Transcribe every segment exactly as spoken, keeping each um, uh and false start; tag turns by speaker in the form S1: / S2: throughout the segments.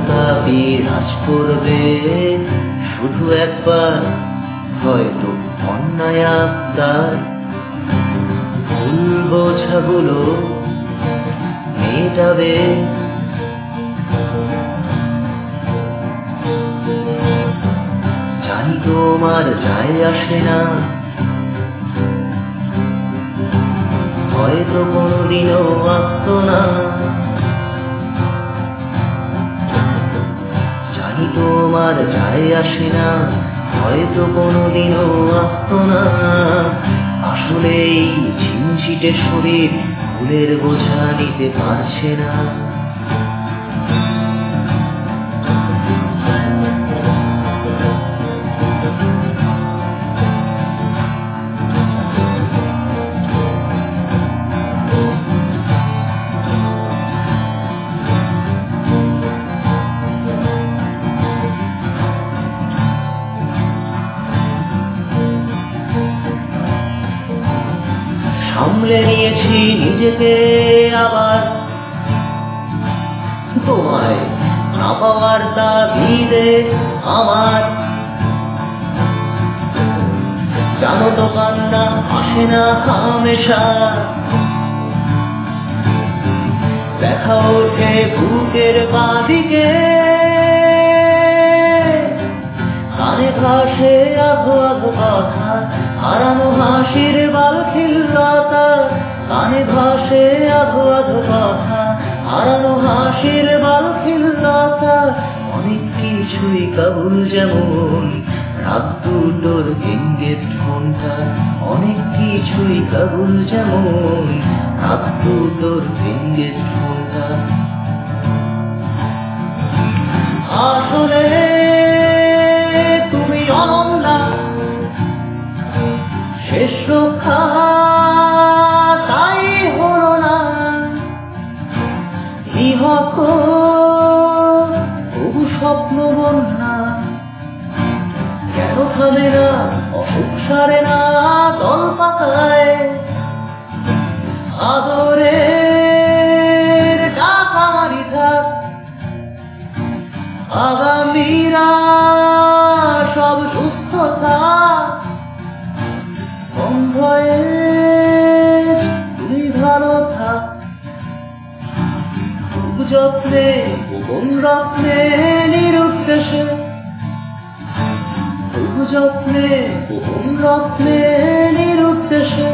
S1: ক্ষমতা বিরাজ করবে শুধু একবার, হয়তো অন্যায় আবদার ভুল বোঝাগুলো মেটাবে। জানি তোমার যায় আসে না, হয়তো কোনোদিনও আসতো না। জানি তোমার যায় আসে না, হয়তো কোনোদিনও আসতো না। আসলে এই ঝিমঝিটে শরীর ভুলের বোঝা নিতে পারছে না। সামলে নিয়েছি নিজেকে, আবার তোমায় না পাওয়ার তাগিদে আমার। জানো তো কান্না আসে না হামেশা, দেখা ওঠে বুকের বাঁদিকে। কানে ভাসে আধো আধো কথা, হারানো হাসির বালখিল্যতা। কানে ভাসে আধো আধো কথা, হারানো হাসির বালখিল্যতা। অনেক কিছুই কাবুল যেমন রাত দুটোর ইঙ্গিত ঘন্টা। অনেক কিছুই কাবুল যেমন রাত দুটোর ইঙ্গিত ঘন্টা। আসলে তুমি অনন্যা, শেষ রক্ষা তাই হলো না। নিহত তবু স্বপ্ন বন্যা, কেন থামে না অসুখ সারে না দল পাতায়। আদরের ডাক আমারই থাক, আগামীরা সব সুস্থ থাক। কম ভয়ে তুই ভালো থাক, খুব যত্নে গোপন রত্নে নিরুদ্দেশে। খুব যত্নে গোপন রত্নে নিরুদ্দেশে।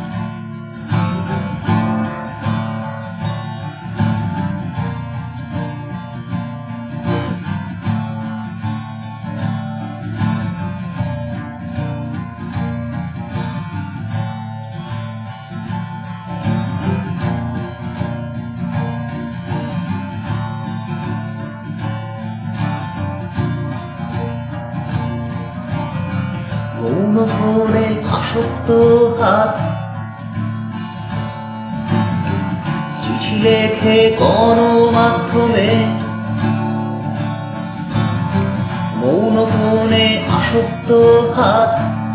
S1: মৌন ফোনে আসক্ত হাত, চিঠি লেখে গণমাধ্যমে। মৌন ফোনে আসক্ত হাত,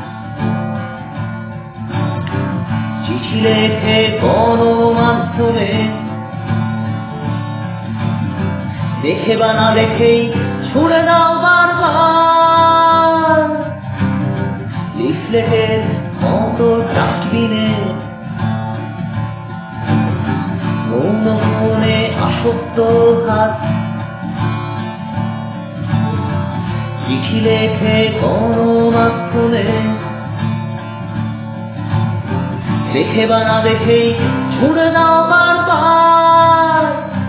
S1: চিঠি লেখে গণমাধ্যমে। দেখে বা না দেখেই ছুড়ে দাও বারবার লিফলেটের মতো ডাস্টবিনে। মৌন ফোনে আসক্ত হাত, চিঠি লেখে গণমাধ্যমে। দেখে বা না দেখেই ছুড়ে দাও বারবার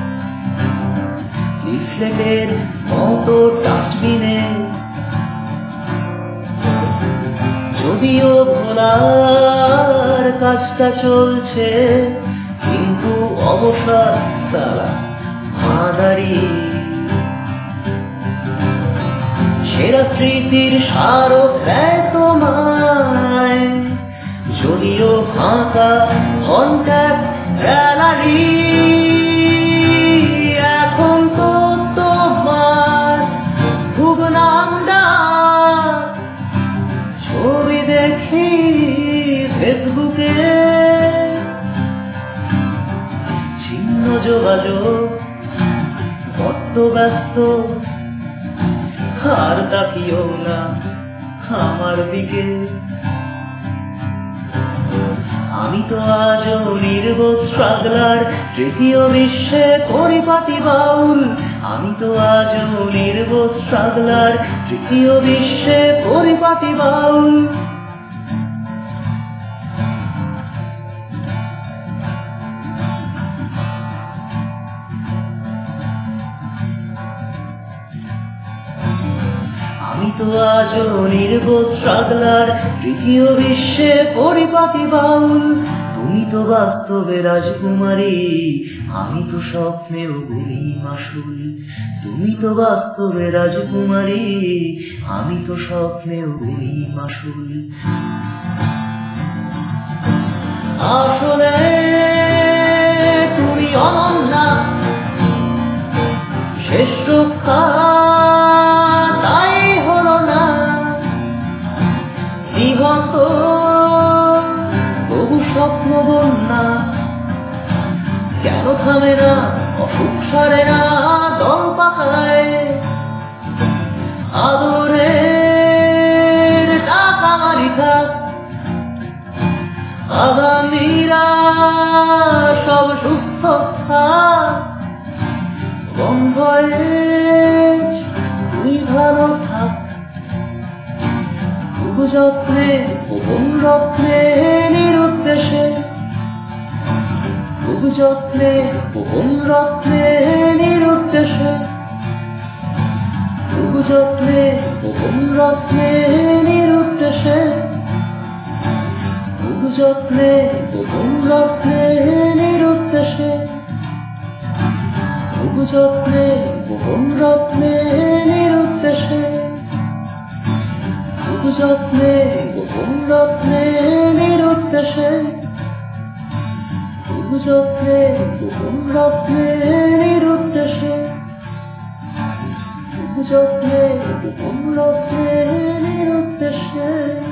S1: লিফলেটের মতো ডাস্টবিনে। যদিও ভোলার কাজটা চলছে, কিন্তু অবসর তারা মাদারি। সেরা স্মৃতির স্মারক দেয় তোমায়, যদিও ফাঁকা কন্ট্যাক্ট গ্যালারি। এখন তো তোমার খুব নামডা ছবি দেখি ফেসবুকে। ছিন্ন যোগাযোগ বড্ড ব্যস্ত, আর তাকিও না আমার দিকে। আমি তো আজও নির্বোধ স্ট্রাগলার, তৃতীয় বিশ্বে পরিপাটি বাউল। আমি তো আজও নির্বোধ স্ট্রাগলার, তৃতীয় বিশ্বে পরিপাটি বাউল। আমি তো আজও নির্বোধ স্ট্রাগলার, তৃতীয় বিশ্বে পরিপাটি বাউল। তুমি তো বাস্তবে রাজকুমারী, আমি তো স্বপ্নেও গুলি মাসুল। তুমি তো বাস্তবে রাজকুমারী, আমি তো স্বপ্নেও গুলি মাসুল। আসলে তুমি অনন্যা, শেষ রক্ষা তাই হলো না। নিহত তবু স্বপ্ন বন্যা, কেন থামে না অসুখ সারে না দল পাকায়। আদরের টাকা মারি থাক, আগামীরা সব সুস্থ থাক। বন্ধয়ের তুই ভালো থাক, খুব যত্নে গোপন রত্নে নিরুদ্দেশে। খুব যত্নে গোপন রত্নে নিরুদ্দেশে। খুব যত্নে গোপন রত্নে নিরুদ্দেশে। খুব যত্নে গোপন রত্নে নিরুদ্দেশে। খুব যত্নে গোপন রত্নে নিরুদ্দেশে। খুব যত্নে গোপন রত্নে নিরুদ্দেশে। খুব যত্নে গোপন রত্নে নিরুদ্দেশে। খুব যত্নে গোপন রত্নে নিরুদ্দেশে।